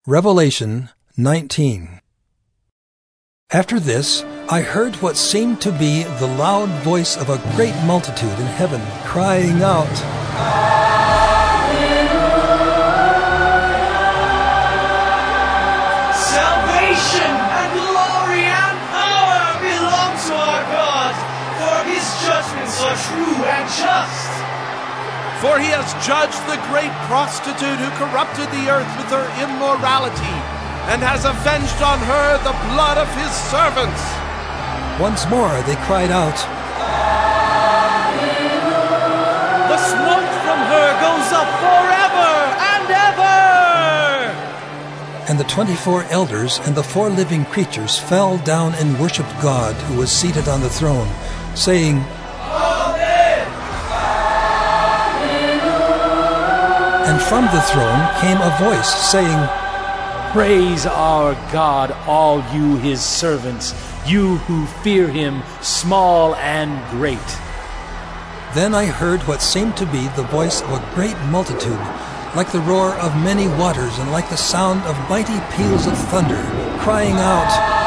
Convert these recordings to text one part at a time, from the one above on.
Revelation 19. After this, I heard what seemed to be the loud voice of a great multitude in heaven, crying out, Salvation and glory and power belong to our God, for his judgments are true and just. For he has judged the great prostitute who corrupted the earth with her immorality, and has avenged on her the blood of his servants. Once more they cried out, The smoke from her goes up forever and ever! And the 24 elders and the 4 living creatures fell down and worshipped God who was seated on the throne, saying, And from the throne came a voice saying, Praise our God, all you his servants, you who fear him, small and great. Then I heard what seemed to be the voice of a great multitude, like the roar of many waters and like the sound of mighty peals of thunder, crying out,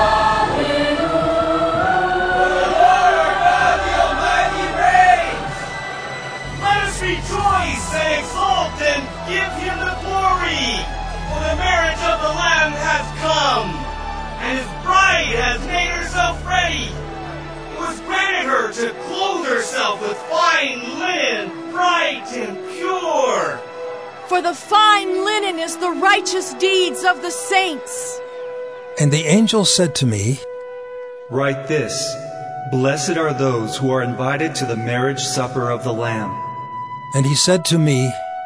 Rejoice and exult and give him the glory, for the marriage of the Lamb has come, and his bride has made herself ready. It was granted her to clothe herself with fine linen, bright and pure. For the fine linen is the righteous deeds of the saints. And the angel said to me, Write this, Blessed are those who are invited to the marriage supper of the Lamb. And he said to me,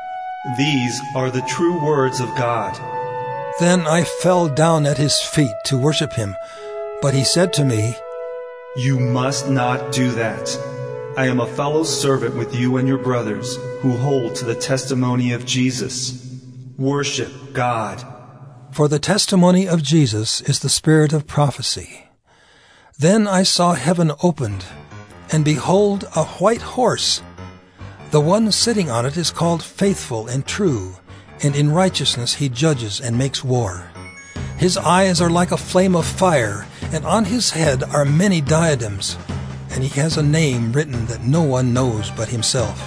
These are the true words of God. Then I fell down at his feet to worship him. But he said to me, You must not do that. I am a fellow servant with you and your brothers who hold to the testimony of Jesus. Worship God. For the testimony of Jesus is the spirit of prophecy. Then I saw heaven opened, and behold, a white horse. The one sitting on it is called Faithful and True, and in righteousness he judges and makes war. His eyes are like a flame of fire, and on his head are many diadems, and he has a name written that no one knows but himself.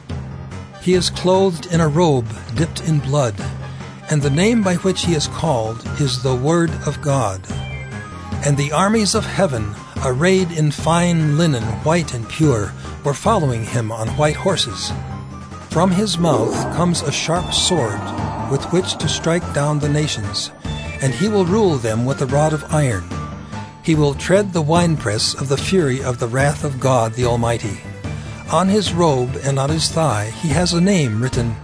He is clothed in a robe dipped in blood, and the name by which he is called is the Word of God. And the armies of heaven, arrayed in fine linen, white and pure, were following him on white horses. From his mouth comes a sharp sword, with which to strike down the nations, and he will rule them with a rod of iron. He will tread the winepress of the fury of the wrath of God the Almighty. On his robe and on his thigh he has a name written,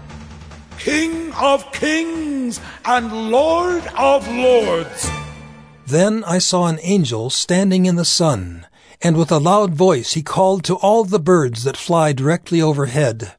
King of Kings and Lord of Lords. Then I saw an angel standing in the sun, and with a loud voice he called to all the birds that fly directly overhead,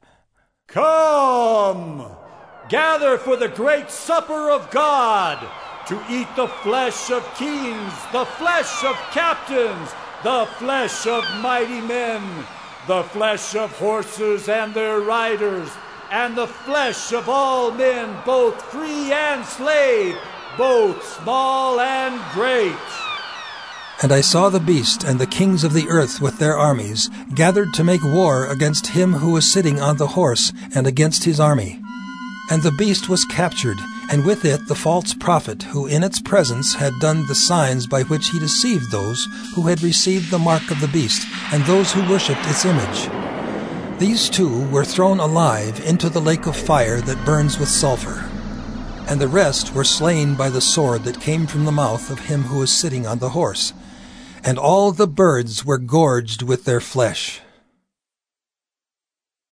Come, gather for the great supper of God, to eat the flesh of kings, the flesh of captains, the flesh of mighty men, the flesh of horses and their riders, and the flesh of all men, both free and slave, both small and great. And I saw the beast and the kings of the earth with their armies, gathered to make war against him who was sitting on the horse and against his army. And the beast was captured, and with it the false prophet, who in its presence had done the signs by which he deceived those who had received the mark of the beast, and those who worshipped its image. These 2 were thrown alive into the lake of fire that burns with sulfur. And the rest were slain by the sword that came from the mouth of him who was sitting on the horse. And all the birds were gorged with their flesh.